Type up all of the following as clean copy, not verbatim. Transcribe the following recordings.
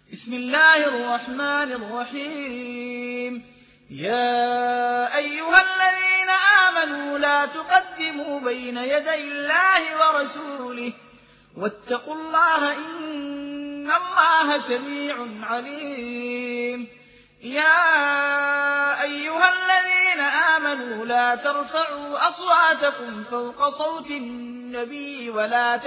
بسم الله الرحمن الرحيم. يا أيها الذين آمنوا لا تقدموا بين يدي الله ورسوله واتقوا الله إن الله سميع عليم. يا أيها الذين آمنوا لا ترفعوا أصواتكم فوق صوت النبي ولا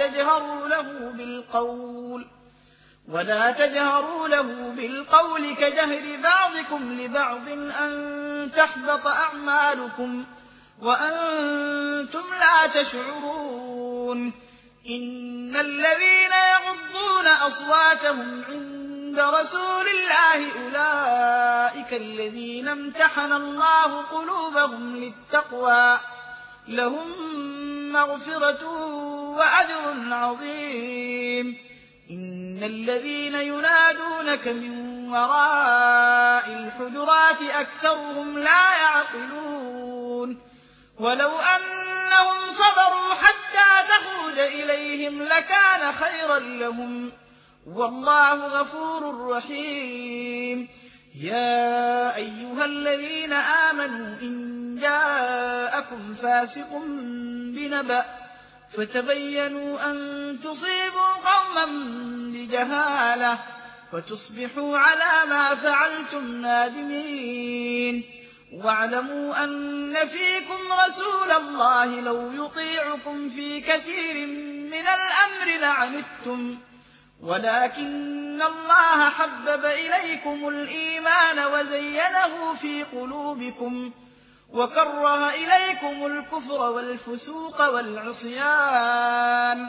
تجهروا له بالقول كجهر بعضكم لبعض أن تحبط أعمالكم وأنتم لا تشعرون. إن الذين يغضون أصواتهم عند رسول الله أولئك الذين امتحن الله قلوبهم للتقوى لهم مغفرة وأجر عظيم. إن الذين ينادونك من وراء الحجرات أكثرهم لا يعقلون. ولو أنهم صبروا حتى تخرج إليهم لكان خيرا لهم والله غفور رحيم. يا أيها الذين آمنوا إن جاءكم فاسق بنبأ فتبينوا أن تصيبوا قوما بجهالة فتصبحوا على ما فعلتم نادمين. واعلموا أن فيكم رسول الله لو يطيعكم في كثير من الأمر لعنتم ولكن الله حبب إليكم الإيمان وزينه في قلوبكم وكره إليكم الكفر والفسوق والعصيان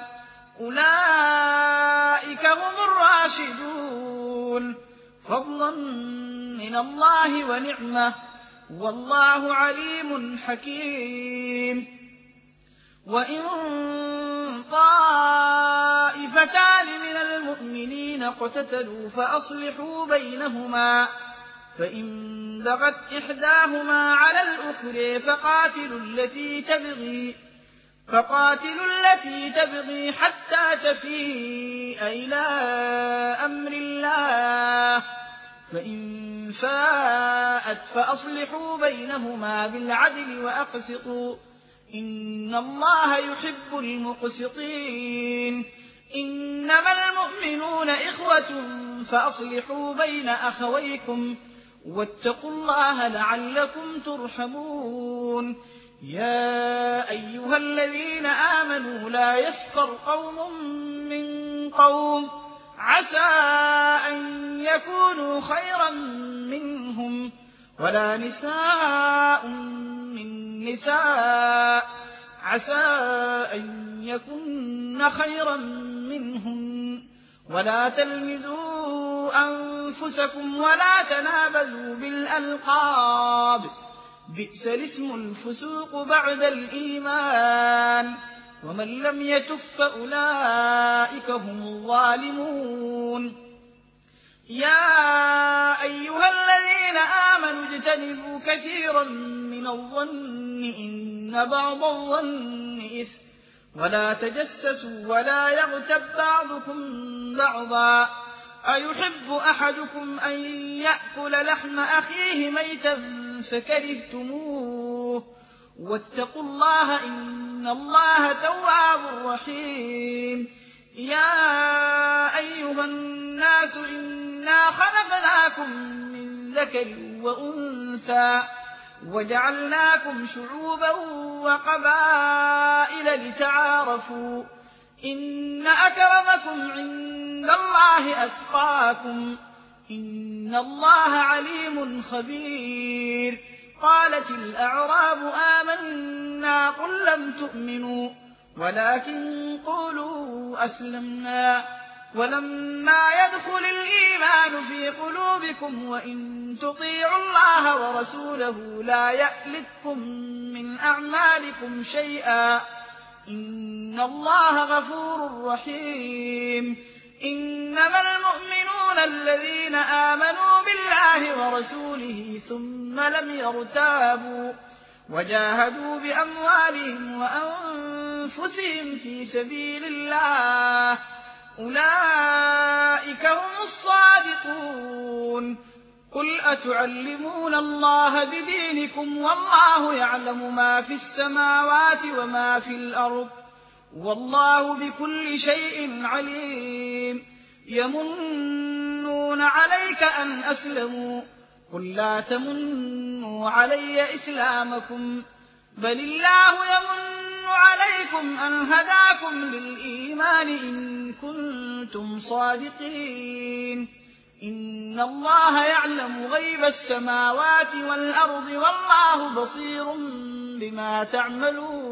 أولئك هم الراشدون فضلا من الله ونعمة والله عليم حكيم. وإن طائفتان من المؤمنين اقتتلوا فأصلحوا بينهما فإن بغت إحداهما على الأخرى فقاتلوا التي تبغي حتى تفيء إلى أمر الله فإن فاءت فأصلحوا بينهما بالعدل وأقسطوا إن الله يحب المقسطين. إنما المؤمنون إخوة فأصلحوا بين أخويكم واتقوا الله لعلكم ترحمون. يا أيها الذين آمنوا لا يسخر قوم من قوم عسى أن يكونوا خيرا منهم ولا نساء من نساء عسى أن يكن خيرا منهم ولا تلمزوا أنفسكم ولا تنابزوا بالألقاب بئس الاسم الفسوق بعد الإيمان ومن لم يتب فأولئك هم الظالمون. يا أيها الذين آمنوا اجتنبوا كثيرا من الظن إن بعض الظن إثم ولا تجسسوا ولا يغتب بعضكم بعضا أيحب أحدكم أن يأكل لحم أخيه ميتا فكرهتموه واتقوا الله إن الله تواب رحيم. يا أيها الناس إنا خلقناكم من ذكر وأنثى وجعلناكم شعوبا وقبائل لتعارفوا إن أكرمكم عند الله أتقاكم إن الله عليم خبير. قالت الأعراب آمنا قل لم تؤمنوا ولكن قولوا أسلمنا ولما يدخل الإيمان في قلوبكم وإن تطيعوا الله ورسوله لا يألتكم من أعمالكم شيئا إن الله غفور رحيم. إنما المؤمنون الذين آمنوا بالله ورسوله ثم لم يرتابوا وجاهدوا بأموالهم وأنفسهم في سبيل الله أولئك هم الصادقون. قل أتعلمون الله بدينكم والله يعلم ما في السماوات وما في الأرض والله بكل شيء عليم. يمنون عليك أن أسلموا قل لا تمنوا علي إسلامكم بل الله يمن عليكم أن هداكم للإيمان إن كنتم صادقين. إن الله يعلم غيب السماوات والأرض والله بصير بما تعملون.